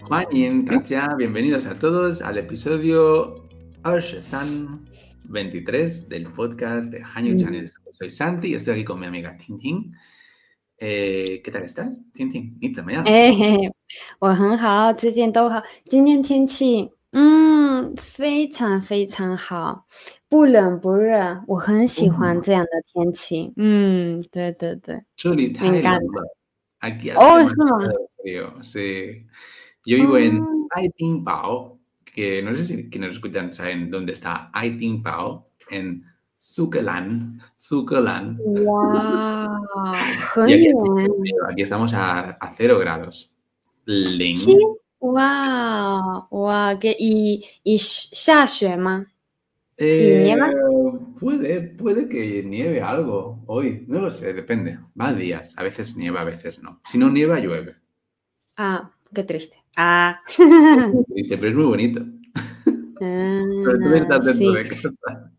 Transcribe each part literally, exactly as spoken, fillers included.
Juanin, Katia, bienvenidos a todos al episodio veintitrés del podcast de Hanyu Channel. Soy Santi y estoy aquí con mi amiga Tintin. Eh, ¿Qué tal estás, Tintin? 你怎么样？ 哎，我很好，最近都好。今天天气，嗯，非常非常好，不冷不热，我很喜欢这样的天气。嗯，对对对， 这里 me 太冷 encanta。 了，aquí hace 哦，是吗？ demasiado frío. Sí. Yo vivo en 嗯， Aipingpao, que no sé si quienes escuchan saben dónde está Aipingpao, en Zukelan, Zukelan. 哇， Y 很 aquí, 远。 aquí estamos a, a cero grados. 天， 零。 哇哇，给y y 下雪吗？ y Eh, nieva？ puede, puede que nieve algo hoy, no lo sé, depende. Va días, a veces nieva, a veces no. Si no nieva, llueve. 啊，qué triste。啊， Es muy triste, pero es muy bonito. 嗯， Pero tú estás dentro sí。 de casa.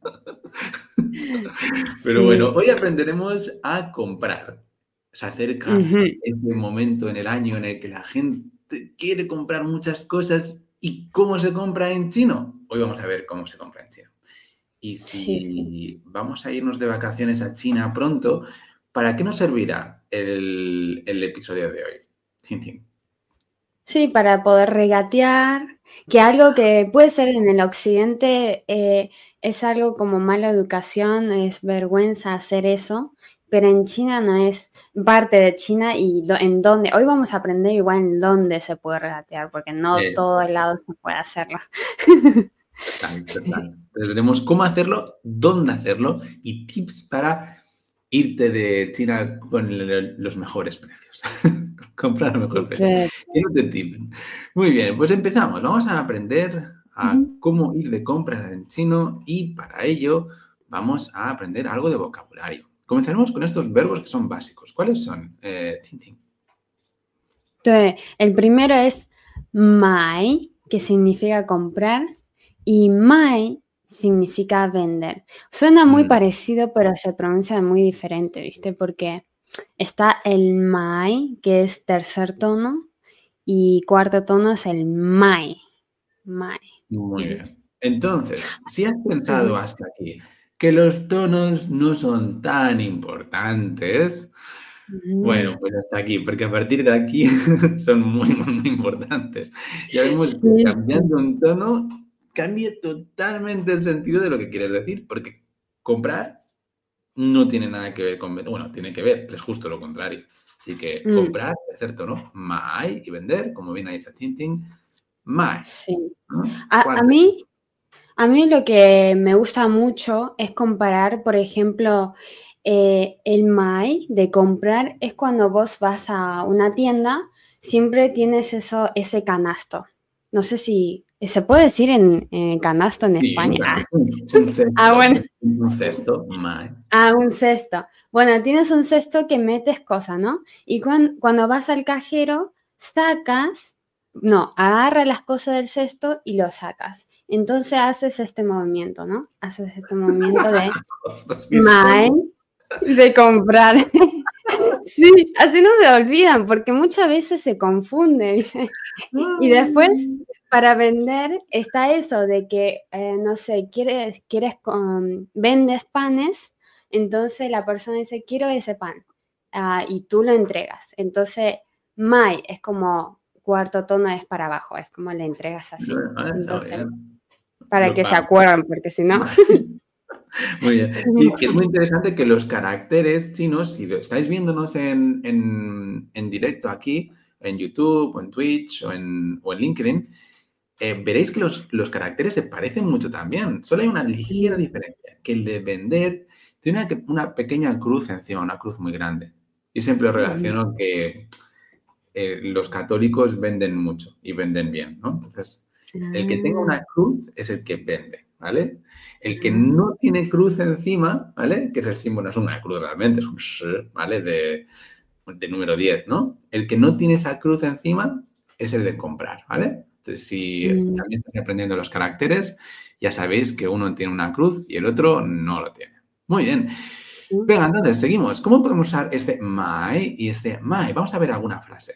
Pero bueno, Sí. hoy aprenderemos a comprar. Se acerca Ujú. este momento en el año en el que la gente quiere comprar muchas cosas. ¿Y cómo se compra en chino? Hoy vamos a ver cómo se compra en chino. Y Sí, sí. si vamos a irnos de vacaciones a China pronto, ¿para qué nos servirá el, el episodio de hoy? Tintin. Sí, para poder regatear, que algo que puede ser en el occidente eh, es algo como mala educación, es vergüenza hacer eso, pero en China no es parte de China y do- en dónde. Hoy vamos a aprender igual en dónde se puede regatear, porque no Eh, todos lados se puede hacerlo. Total, total. Entonces veremos cómo hacerlo, dónde hacerlo y tips para irte de China con el- los mejores precios. Comprar al mejor precio. Sí. Que no te timen. Muy bien, pues empezamos. Vamos a aprender a Ujú. cómo ir de compras en chino y para ello vamos a aprender algo de vocabulario. Comenzaremos con estos verbos que son básicos. ¿Cuáles son, eh, Tintin? 对，el primero es mai, que significa comprar, y mai significa vender. Suena muy Mm, parecido, pero se pronuncia muy diferente, ¿viste? Porque está el mai, que es tercer tono, y cuarto tono es el mai. Mai. Muy Ujú, bien. Entonces, si has pensado ujú, hasta aquí que los tonos no son tan importantes, ujú. bueno, pues hasta aquí, porque a partir de aquí son muy, muy, muy importantes. Ya vemos que Sí, sí. cambiando un tono cambia totalmente el sentido de lo que quieres decir, porque comprar no tiene nada que ver con vender. Bueno, tiene que ver, pero es justo lo contrario. Así que Mm, comprar, tercer tono, mai, y vender, como bien dice Tintin, mai. sí. ¿No? A, a Cuarto. mí A mí lo que me gusta mucho es comparar, por ejemplo, eh, el mai de comprar es cuando vos vas a una tienda, siempre tienes eso, ese canasto. No sé si se puede decir en, en canasto en Sí, un España. Ah, canasto, un ah, cesto, bueno, un cesto, mai. ah, un cesto. Bueno, tienes un cesto que metes cosas, ¿no? Y cuan- cuando vas al cajero, sacas, no, agarra las cosas del cesto y lo sacas. Entonces haces este movimiento, ¿no? Haces este movimiento de Ostras, qué my, historia. de comprar. Sí, así no se olvidan, porque muchas veces se confunde, ¿viste? Y después, Ay. para vender, está eso de que, eh, no sé, quieres, quieres con- vendes panes, entonces la persona dice, quiero ese pan, ah, y tú lo entregas. Entonces, my es como cuarto tono es para abajo, es como le entregas así. Ah, está Entonces, bien. para Lo que se pa- acuerden, porque si no... Muy bien. Y que es muy interesante que los caracteres chinos, si lo estáis viéndonos en, en- en directo aquí, en YouTube, o en Twitch, o en, o en LinkedIn, eh, veréis que los, los caracteres se parecen mucho también. Solo hay una ligera diferencia, que el de vender tiene una, que- una pequeña cruz encima, una cruz muy grande. Yo siempre lo Ujú. relaciono que eh, los católicos venden mucho y venden bien, ¿no? Entonces, el que tenga Ah, una cruz es el que vende, ¿vale? El que ah, no tiene cruz encima, ¿vale? Que es el símbolo, no es una cruz realmente, es un sh, ¿vale? De, de número diez, ¿no? El que no tiene esa cruz encima es el de comprar, ¿vale? Entonces, si mm, también estáis aprendiendo los caracteres, ya sabéis que uno tiene una cruz y el otro no lo tiene. Muy bien. mm. Venga, entonces, seguimos. ¿Cómo podemos usar este my y este my? Vamos a ver alguna frase.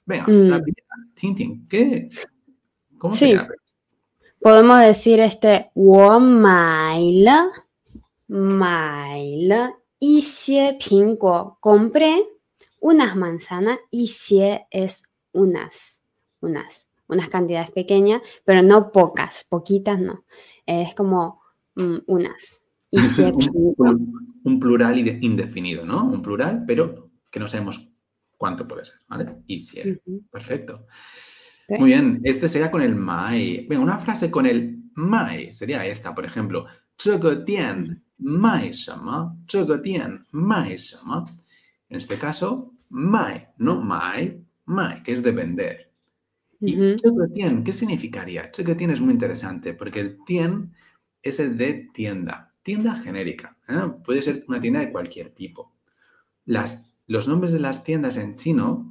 Venga, Mm, la primera. Ting, ting. ¿Qué? ¿Cómo sí, sería? podemos decir este, 我买了买了一些苹果. Compré unas manzanas. 一些 es unas, unas, unas cantidades pequeñas, pero no pocas, poquitas no. Es como mm, unas. 一 Esto es 些 un, 苹果. un- un plural inde- indefinido, ¿no? Un plural, pero que no sabemos cuánto puede ser, ¿vale? Y si es. Ujú, Perfecto. sí. Muy bien, este sería con el mai. Venga, una frase con el mai sería esta, por ejemplo. 这个店卖什么？这个店卖什么？ En este caso, mai, no mai, mai, que es de vender. Y Ujú, 这个店, ¿qué significaría? 这个店es muy interesante porque el tien es el de tienda, tienda genérica. ¿eh? Puede ser una tienda de cualquier tipo. Las, los nombres de las tiendas en chino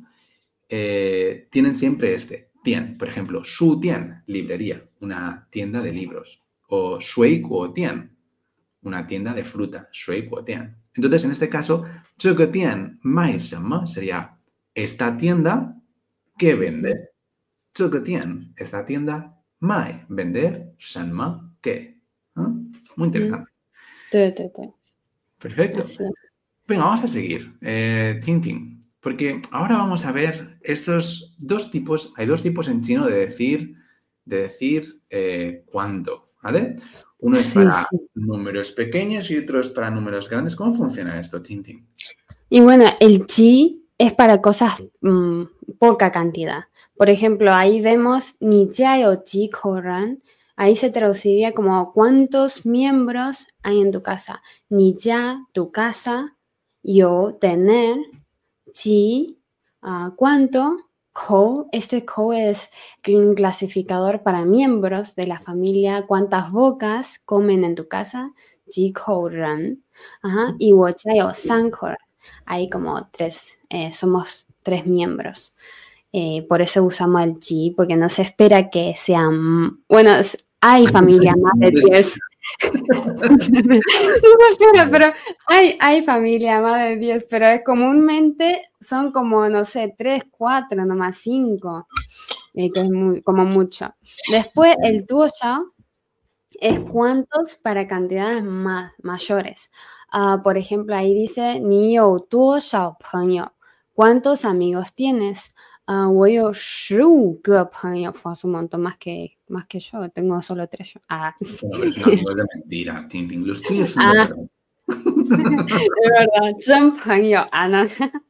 eh, tienen siempre este, tian. Por ejemplo, Shu Tian, librería, una tienda de libros. O Shui Guo Tian, una tienda de fruta, Shui Guo Tian. Entonces, en este caso, 这个店卖什么 sería esta tienda que ujú, vende. 这个店, esta tienda, mai, vender, shanma, ¿qué? ¿Ah? Muy ujú. interesante. 对对对, Perfecto. así es. Venga, vamos a seguir. Eh, Ting Ting. Porque ahora vamos a ver esos dos tipos. Hay dos tipos en chino de decir, de decir eh, cuánto, ¿vale? Uno es Sí, para sí. números pequeños y otro es para números grandes. ¿Cómo funciona esto, Ting Ting? Y bueno, el ji es para cosas mm, poca cantidad. Por ejemplo, ahí vemos ni jia yo ji kou ren. Ahí se traduciría como cuántos miembros hay en tu casa. Ni jia, tu casa, yo, tener, ji, ah, cuánto, kou. Este kou es un clasificador para miembros de la familia. Cuántas bocas comen en tu casa. Ji kou ren. Ajá. Y wo jia yo san kou ren. Hay como tres, eh, somos tres miembros. Eh, por eso usamos el ji, porque no se espera que sean, bueno, s- hay familias más de No te diez. No se espera, pero hay, hay familias más de diez, pero es comúnmente son como, no sé, tres, cuatro, nomás cinco, eh, que es muy, como mucho. Después el tuo shao es cuántos para cantidades más mayores. Ah, por ejemplo, ahí dice, 你有多少朋友? ¿Cuántos amigos tienes? Ah, 我有十五个朋友, fue un montón más que, más que yo, tengo solo tres yo. Ah. Bueno, pero son amigos de mentira, Ting Ting. Los tuyos son de Ah, verdad. es verdad, 真朋友, ah, no.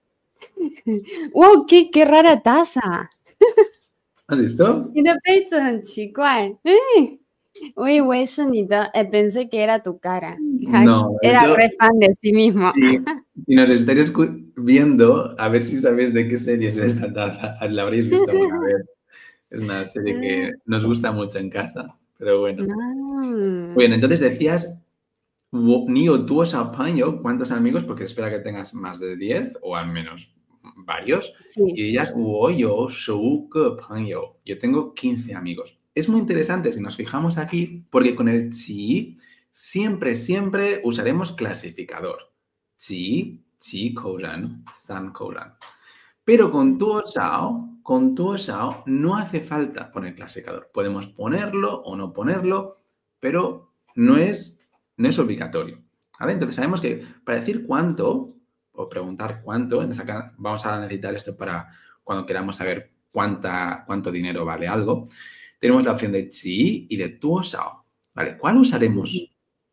¡Wow! Qué, ¡Qué rara taza! ¿Has visto? 你的杯子很奇怪. ¡Eh! 我以为是你的, eh, pensé que era tu cara. No, Era esto, re fan de sí mismo. si, si nos estáis escu- viendo, a ver si sabéis de qué serie es esta taza. La habréis visto alguna vez. Es una serie que nos gusta mucho en casa, pero bueno. Muy bien, Ah, entonces decías, wo- ni o tú apaño, ¿cuántos amigos? Porque espera que tengas más de diez o al menos varios. sí. Y dirías, wo yo shou ge penyo. Yo tengo quince amigos. Es muy interesante si nos fijamos aquí, porque con el chi siempre, siempre usaremos clasificador. Chi, chi kouran, san kouran. Pero con tuo shao, con tuo shao no hace falta poner clasificador. Podemos ponerlo o no ponerlo, pero no es, no es obligatorio. ¿Vale? Entonces sabemos que para decir cuánto, o preguntar cuánto, en esa, ca- vamos a necesitar esto para cuando queramos saber cuánta, cuánto dinero vale algo, tenemos la opción de chi y de tuo shao. ¿Vale? ¿Cuál usaremos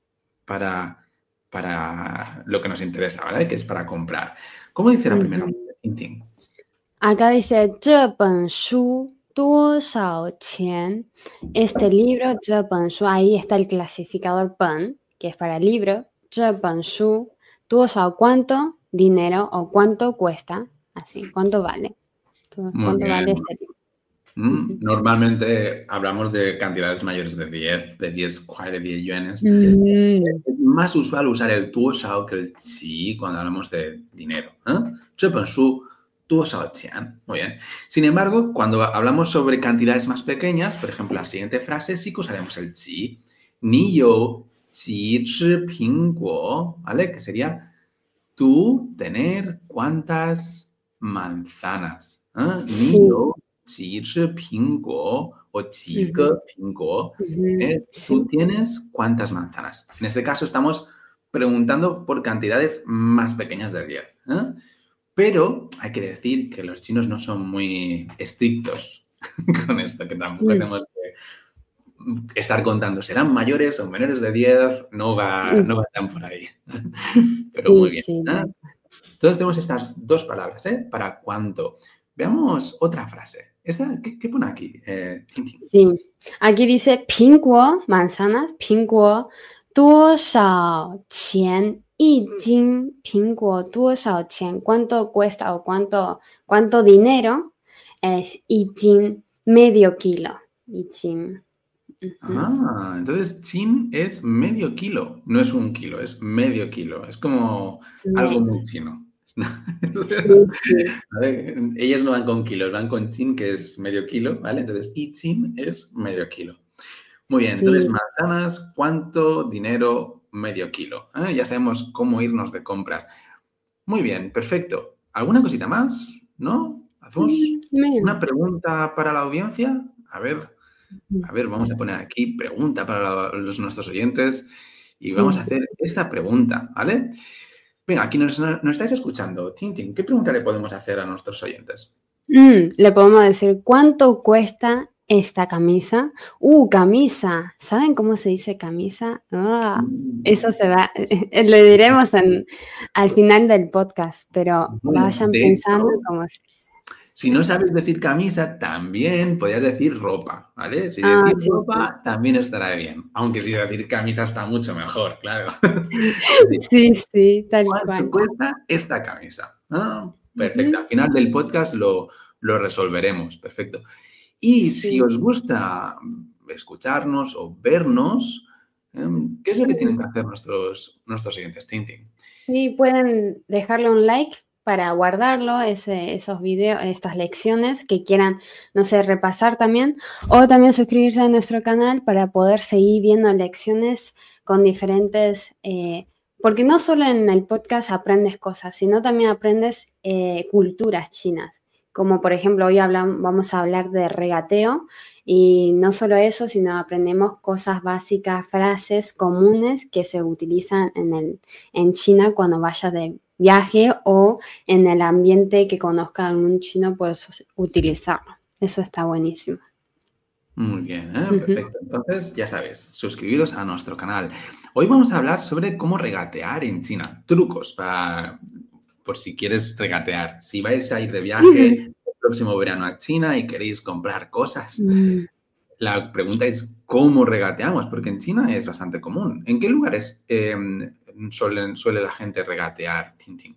para, para lo que nos interesa, ¿vale? Que es para comprar. ¿Cómo dice la primera Ujú. frase? Tin, tin. Acá dice, 这本书多少钱? Este libro, 这本书, ahí está el clasificador pen, que es para libro. 这本书多少, ¿cuánto dinero o cuánto cuesta? Así, ¿cuánto vale? Muy ¿Cuánto vale bien. este libro? Mm, Ujú. Normalmente hablamos de cantidades mayores de diez, de diez kuai, de diez yuanes. Mm, Es más usual usar el tuo shao que el qi cuando hablamos de dinero. ¿eh? 这本书多少钱? Muy bien. Sin embargo, cuando hablamos sobre cantidades más pequeñas, por ejemplo, la siguiente frase sí que usaremos el qi. 你有几只苹果? ¿Vale? Que sería tú tener cuántas manzanas. ¿Ah? Sí. 你有几只苹果 o 几个苹果. Ujú, ¿Eh? sí. Tú tienes cuántas manzanas. En este caso estamos preguntando por cantidades más pequeñas de diez. ¿Eh? Pero hay que decir que los chinos no son muy estrictos con esto, que tampoco Mm, tenemos que estar contando, ¿serán mayores o menores de diez? No va, mm, no va tan por ahí. Pero Sí, muy bien. sí. ¿Eh? Entonces tenemos estas dos palabras, ¿eh? ¿Para cuánto? Veamos otra frase. Esta, ¿qué, qué pone aquí? Eh, tin, tin. Sí. Aquí dice 苹果 manzanas, 苹果多少钱一斤？苹果多少钱 ¿Cuánto cuesta o cuánto, cuánto dinero es 一斤 medio kilo? 一斤. Ujú. Ah, entonces chin es medio kilo, no es un kilo, es medio kilo. Es como algo Medio. muy chino. Sí, sí, ¿Vale? Ellas no van con kilos, van con chin, que es medio kilo, ¿vale? Entonces, y chin es medio kilo. Muy bien, entonces sí. manzanas, ¿cuánto dinero? Medio kilo. ¿Eh? Ya sabemos cómo irnos de compras. Muy bien, perfecto. ¿Alguna cosita más? ¿No? ¿Hacemos Mm, medio. una pregunta para la audiencia? A ver, a ver, vamos a poner aquí pregunta para la- los, nuestros oyentes y vamos a Ujú. hacer esta pregunta, ¿vale? Venga, aquí nos, nos estáis escuchando. Tintin, ¿qué pregunta le podemos hacer a nuestros oyentes? Mm, le podemos decir, ¿cuánto cuesta esta camisa? Uh, camisa. ¿Saben cómo se dice camisa? Ah, eso Mm, se va, le diremos en, al final del podcast, pero Bueno, vayan de pensando hecho, cómo se dice. si no sabes decir camisa, también podrías decir ropa, ¿vale? Si Ah, decir sí, sí. ropa, también estará bien. Aunque si decir camisa está mucho mejor, claro. Así, Sí, sí, tal ¿cuánto cual. cuesta esta camisa? Ah, perfecto. Ujú, Al final del podcast lo, lo resolveremos. Perfecto. Y si sí. os gusta escucharnos o vernos, em, ¿qué es lo que tienen que hacer nuestros, nuestros siguientes Tintin? Sí, pueden dejarle un like para guardarlo, ese, esos videos, estas lecciones que quieran, no sé, repasar también, o también suscribirse a nuestro canal para poder seguir viendo lecciones con diferentes, eh, porque no solo en el podcast aprendes cosas, sino también aprendes eh, culturas chinas, como por ejemplo hoy hablam- vamos a hablar de regateo, y no solo eso, sino aprendemos cosas básicas, frases comunes que se utilizan en el en China cuando vayas de viaje o en el ambiente que conozca algún chino, puedes utilizarlo. Eso está buenísimo. Muy bien, ¿eh? Ujú. Perfecto. Entonces, ya sabéis, suscribiros a nuestro canal. Hoy vamos a hablar sobre cómo regatear en China. Trucos para, por si quieres regatear. Si vais a ir de viaje el próximo verano a China y queréis comprar cosas, Mm. la pregunta es cómo regateamos, porque en China es bastante común. ¿En qué lugares eh, suelen, suele la gente regatear, Tintín?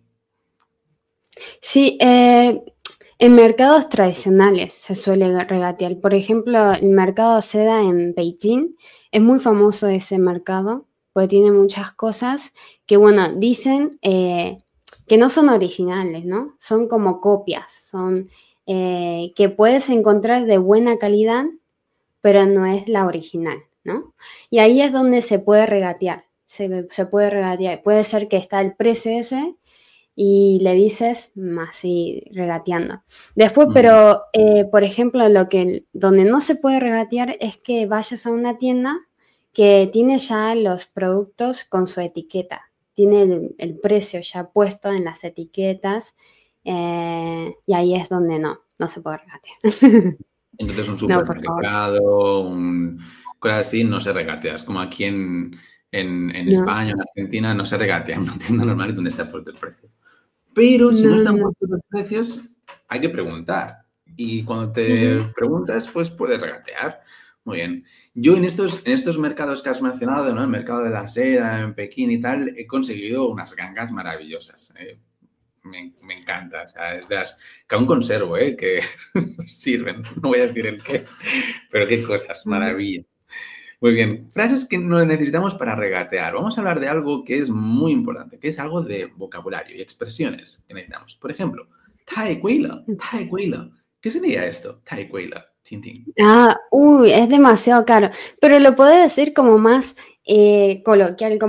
Sí, eh, en mercados tradicionales se suele regatear. Por ejemplo, el mercado seda en Beijing es muy famoso ese mercado, porque tiene muchas cosas que, bueno, dicen eh, que no son originales, ¿no? Son como copias, son eh, que puedes encontrar de buena calidad, pero no es la original, ¿no? Y ahí es donde se puede regatear. Se, se puede regatear. Puede ser que está el precio ese y le dices así regateando. Después, Mm, pero eh, por ejemplo, lo que donde no se puede regatear es que vayas a una tienda que tiene ya los productos con su etiqueta, tiene el, el precio ya puesto en las etiquetas eh, y ahí es donde no, no se puede regatear. Entonces, un No, por favor. supermercado, un, cosas así, no se regatea. Es como aquí en, en, en No, España, en Argentina, no se regatea en una tienda normal donde está puesto el precio. Pero si no no, están no. puestos los precios, hay que preguntar. Y cuando te Ujú. preguntas, pues puedes regatear. Muy bien. Yo en estos, en estos mercados que has mencionado, ¿no? El mercado de la seda, en Pekín y tal, he conseguido unas gangas maravillosas. eh. Me, me encanta. O sea, es de las que aún conservo, ¿eh? Que sirven. No voy a decir el qué, pero qué cosas, maravilla. Muy bien, frases que no necesitamos para regatear. Vamos a hablar de algo que es muy importante, que es algo de vocabulario y expresiones que necesitamos. Por ejemplo, Tai Guila, Tai Guila. ¿Qué sería esto? Tai Guila, Tintín. Ah, uy, es demasiado caro. Pero lo podés decir como más eh, coloquial, como,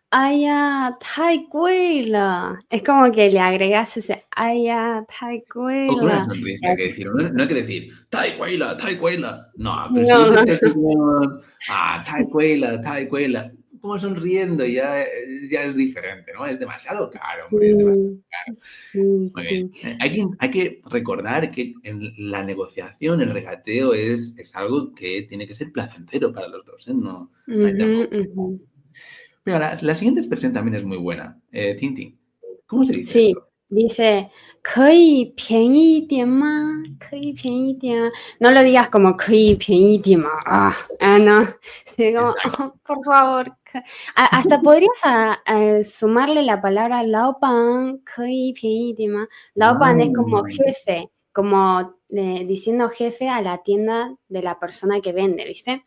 哎呀，太贵了. Es como que le agregas ese, 哎呀，太贵 O con una 了. sonrisa, hay que decirlo. No, no hay que decir, tai cuela, tai cuela. No, pero si No, dices no. que así como, ah, tai cuela, tai cuela, como sonriendo ya, eh, ya es diferente, ¿no? Es demasiado caro, hombre, es demasiado Sí, caro. sí, Muy bien. sí. Eh, hay que, hay que recordar que en la negociación, el regateo es, es algo que tiene que ser placentero para los dos, ¿eh? No, no hay Ujú, tampoco. ujú. Mira, la, la siguiente expresión también es muy buena. Eh, Tintín, ¿cómo se dice Sí, esto? dice, 可以便宜一点吗？可以便宜一点吗？ No lo digas como 可以便宜一点吗? Ah, ah, no. Sí, como, Exacto. oh, por favor. que- A- Hasta podrías a- a sumarle la palabra 老板可以便宜一点吗? 老板es como Ah, jefe, como eh, diciendo jefe a la tienda de la persona que vende, ¿viste?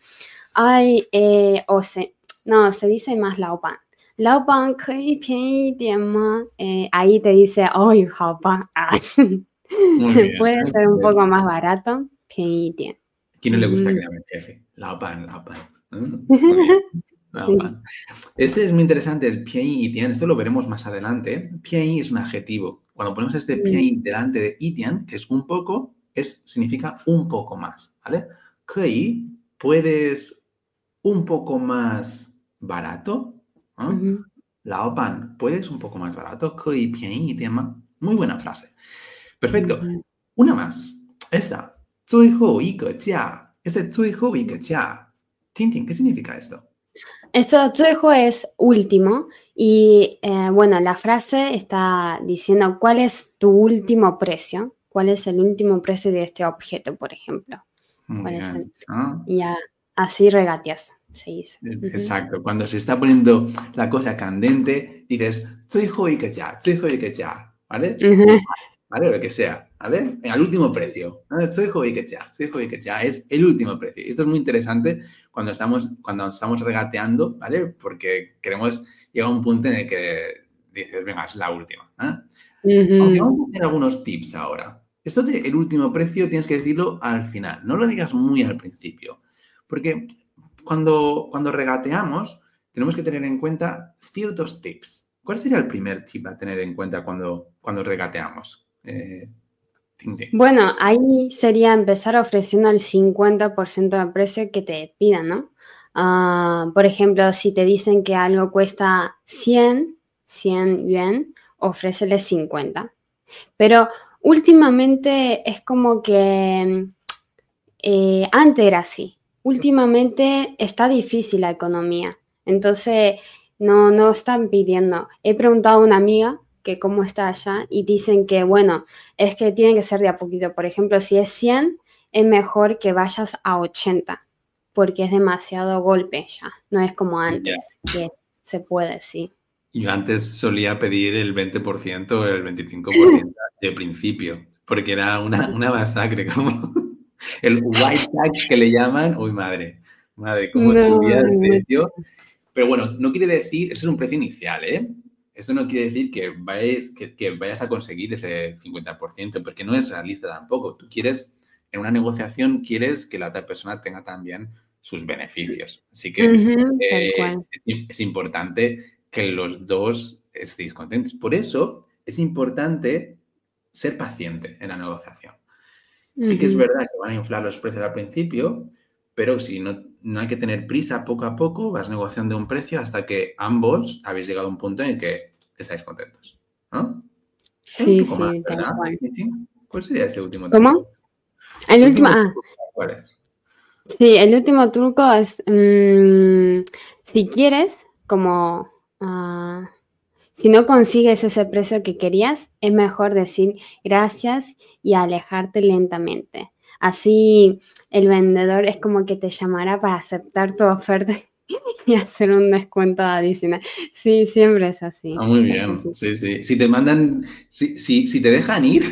Ay, eh, o se, no, se dice más 老板. 老板可以便宜一点吗? Eh, ahí te dice, ay, 好吧, ah, muy bien. puede Muy ser un bien. poco más barato, 便宜一点. ¿Quién no le gusta que Ujú. le llamen jefe? Lao pan, lao pan. ¿Mm? Muy bien. Lao Sí. pan. Este es muy interesante, el pian y tian. Esto lo veremos más adelante. Pian es un adjetivo. Cuando ponemos este Mm, pian delante de itian, que es un poco, es, significa un poco más, ¿vale? Kei, puedes un poco más barato. ¿Ah? ujú, Lao pan, puedes un poco más barato. Kei pian y tian ma. Muy buena frase. Perfecto. ujú. Una más. Esta. 最后一个价. Este 最后一个价. Tintin, ¿qué significa esto? Esto Tsuejo es último y eh, bueno, la frase está diciendo cuál es tu último precio, cuál es el último precio de este objeto, por ejemplo. Muy ¿Cuál es el? bien. ¿Ah? Y a- así regateas, se dice. Ujú. Exacto. Cuando se está poniendo la cosa candente, dices 最后一个价, 最后一个价, ¿vale? Ujú. ¿Vale? Lo que sea, ¿vale? Al último precio. ¿Vale? 最后一个价, 最后一个价 es el último precio. Y esto es muy interesante cuando estamos, cuando estamos regateando, ¿vale? Porque queremos llegar a un punto en el que dices, venga, es la última. ¿Eh? Aunque Ujú. vamos a hacer algunos tips ahora. Esto de el último precio tienes que decirlo al final. No lo digas muy al principio. Porque cuando, cuando regateamos, tenemos que tener en cuenta ciertos tips. ¿Cuál sería el primer tip a tener en cuenta cuando, cuando regateamos? Eh, Ting Ting. Bueno, ahí sería empezar ofreciendo el cincuenta por ciento del precio que te pidan, ¿no? Ah, por ejemplo, si te dicen que algo cuesta cien, cien yuan, ofrécele cincuenta. Pero últimamente es como que eh, antes era así. Últimamente está difícil la economía. Entonces, no, no están pidiendo. He preguntado a una amiga que cómo está allá y dicen que, bueno, es que tiene que ser de a poquito. Por ejemplo, si es cien, es mejor que vayas a ochenta, porque es demasiado golpe ya. No es como Ya. antes, que se puede, sí. Yo antes solía pedir el veinte por ciento o el veinticinco por ciento de principio, porque era una, una masacre, como el white tax que le llaman. Uy, madre, madre, cómo subía No, el no. precio. Pero bueno, no quiere decir, eso es un precio inicial, ¿eh? Eso no quiere decir que vayas, que, que vayas a conseguir ese cincuenta por ciento, porque no es realista tampoco. Tú quieres, en una negociación, quieres que la otra persona tenga también sus beneficios. Así que Ujú, tal eh, es, cual. es importante que los dos estéis contentos. Por eso es importante ser paciente en la negociación. Sí que es Ujú. verdad que van a inflar los precios al principio, pero si no, no hay que tener prisa, poco a poco vas negociando un precio hasta que ambos habéis llegado a un punto en el que estáis contentos, ¿no? Hay un Sí, truco más, sí, tal ¿verdad? cual. Sí, sí. ¿Cuál sería ese último ¿Cómo? truco? El El último, último ah, truco, ¿cuál es? sí, el último truco es, mm, si quieres, como, ah, si no consigues ese precio que querías, es mejor decir gracias y alejarte lentamente. Así el vendedor es como que te llamará para aceptar tu oferta y hacer un descuento adicional. Sí, siempre es así. Ah, muy Sí, bien, sí. sí, sí. Si te mandan, si, si, si te dejan ir,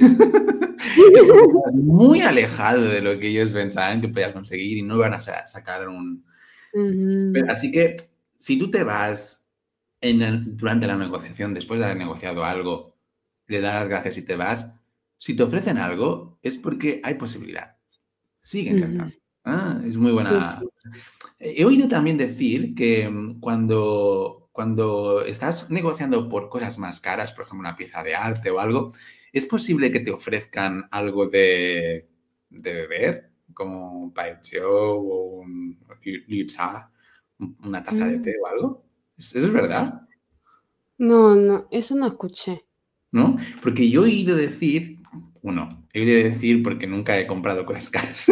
es porque estás muy alejado de lo que ellos pensaban que podías conseguir y no van a sa- sacar un... Ujú, Así que si tú te vas en el- durante la negociación, después de haber negociado algo, le das las gracias y te vas, si te ofrecen algo es porque hay posibilidad. Sigue ujú. intentando. Ah, es muy Sí, buena. sí. He oído también decir que mm, cuando cuando estás negociando por cosas más caras, por ejemplo, una pieza de arte o algo, ¿es posible que te ofrezcan algo de, de beber, como un paecheo o un liu cha, una taza de té o algo? ¿Eso es verdad? No, no, eso no escuché. ¿No? Porque yo he oído decir, uno, he oído decir porque nunca he comprado cosas caras,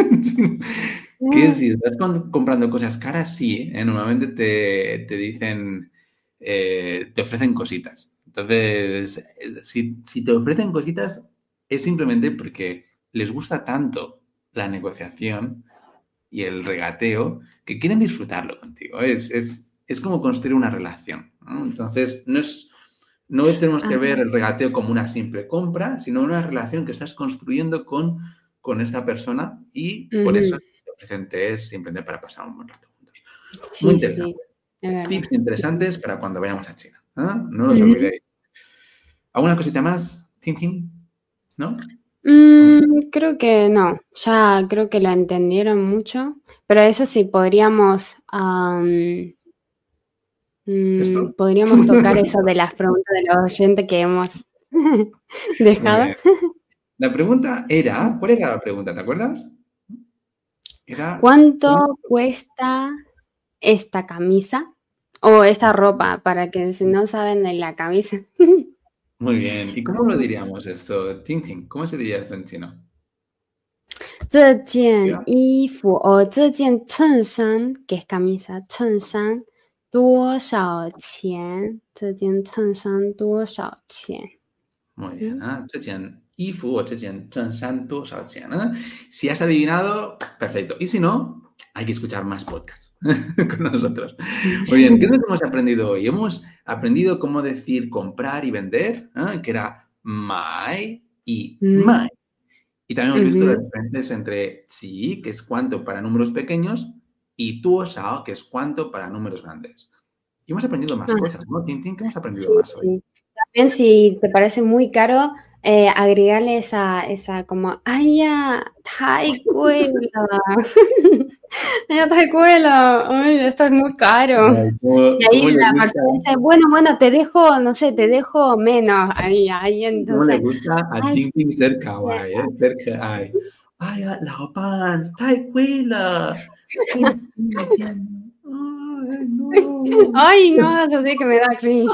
que si estás comprando cosas caras, sí, ¿eh? Normalmente te, te dicen, eh, te ofrecen cositas. Entonces, si, si te ofrecen cositas, es simplemente porque les gusta tanto la negociación y el regateo que quieren disfrutarlo contigo. Es, es, es como construir una relación, ¿no? Entonces, no es... No tenemos que ver el regateo como una simple compra, sino una relación que estás construyendo con, con esta persona y por eso el presente es simplemente para pasar un buen rato juntos. Sí, Muy interesante. Sí, tips interesantes para cuando vayamos a China. ¿Eh? No los uh-huh. olvidéis. ¿Alguna cosita más, Tin Tin? ¿No? Mm, creo que no. Ya creo que lo entendieron mucho. Pero eso sí, podríamos... Um... Mm, podríamos tocar eso de las preguntas de los oyentes que hemos dejado. La pregunta era, ¿cuál era la pregunta? ¿Te acuerdas? Era, ¿cuánto ¿cuánto cuesta esta camisa o esta ropa? Para que si no saben de la camisa. Muy bien. ¿Y cómo lo diríamos esto? Tin Tin, ¿cómo se diría esto en chino? 这件衣服o 这件衬衫 que es camisa, 衬衫多少钱？这件衬衫多少钱？ Muy bien, ¿eh? 这件衣服o 这件衬衫多少钱? ¿eh? Si has adivinado, perfecto. Y si no, hay que escuchar más podcasts con nosotros. Muy bien, ¿qué es lo que hemos aprendido hoy? Hemos aprendido cómo decir comprar y vender, ¿eh? Que era mai y mai. Y también hemos visto uh-huh. las diferencias entre chi, que es cuánto para números pequeños, y tuo shao, que es cuánto para números grandes. Y hemos aprendido más ah. cosas, ¿no, Tin Tin? ¿Qué hemos aprendido sí, más sí. hoy? También si te parece muy caro, eh, agregarle esa, esa como, ¡ay, ya! ¡Ay, cuela! ¡Ya te cuela! ¡Ay, esto es muy caro! Ay, ¿cómo, y ahí la persona dice, bueno, bueno, te dejo, no sé, te dejo menos. Ahí, ahí, entonces. ¿Cómo le gusta a Tin Tin ser kawaii, eh? Ser kawaii. ¡Ay, lao pan! ¡Tai cuela! Ay, no. Ay, no, eso sí que me da cringe.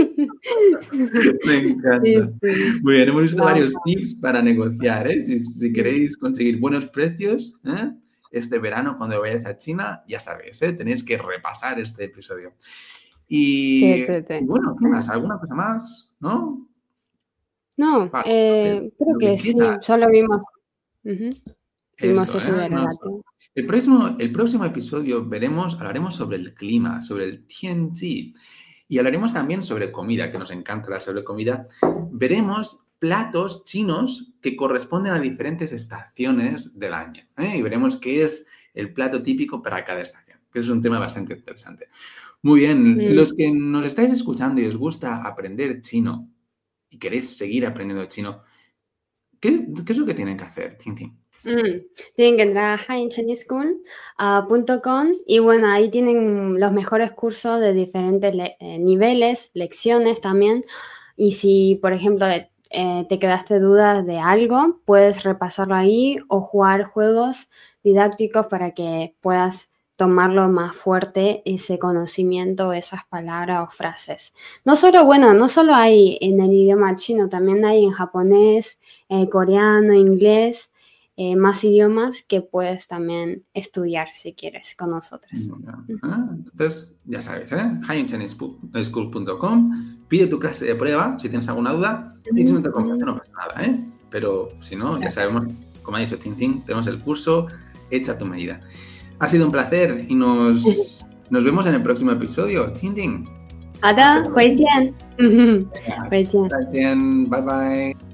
Me encanta. Sí, sí. Muy bien, hemos visto no, varios no. tips para negociar, ¿eh? Si, si queréis conseguir buenos precios, ¿eh? Este verano cuando vayáis a China, ya sabéis, ¿eh? Tenéis que repasar este episodio. Y, sí, sí, sí. y bueno, ¿qué más? ¿Alguna cosa más? ¿No? No, vale, eh, creo que, que sí, solo vimos. Uh-huh. Vimos eso, eso ¿eh? de relato. El próximo, el próximo episodio veremos, hablaremos sobre el clima, sobre el tianji, y hablaremos también sobre comida, que nos encanta hablar sobre comida. Veremos platos chinos que corresponden a diferentes estaciones del año, ¿eh? Y veremos qué es el plato típico para cada estación, que es un tema bastante interesante. Muy bien, mm. los que nos estáis escuchando y os gusta aprender chino y queréis seguir aprendiendo chino, ¿qué, qué es lo que tienen que hacer, Tin Tin? Mm. Tienen que entrar a hi chinese school punto com uh, y bueno, ahí tienen los mejores cursos de diferentes le eh, niveles, lecciones también. Y si, por ejemplo, eh, te quedaste dudas de algo, puedes repasarlo ahí o jugar juegos didácticos para que puedas tomarlo más fuerte, ese conocimiento, esas palabras o frases. No solo, bueno, no solo hay en el idioma chino, también hay en japonés, eh, coreano, inglés. Eh, más idiomas que puedes también estudiar si quieres con nosotros. Ah, entonces, ya sabes, ¿eh? hi chinese school punto com, pide tu clase de prueba si tienes alguna duda y si no te compras, no pasa nada, ¿eh? Pero si no, ya sabemos, como ha dicho Tin Tin, tenemos el curso hecho a tu medida. Ha sido un placer y nos, nos vemos en el próximo episodio. Tin Tin. 好的，回见。回见。 再见，拜拜。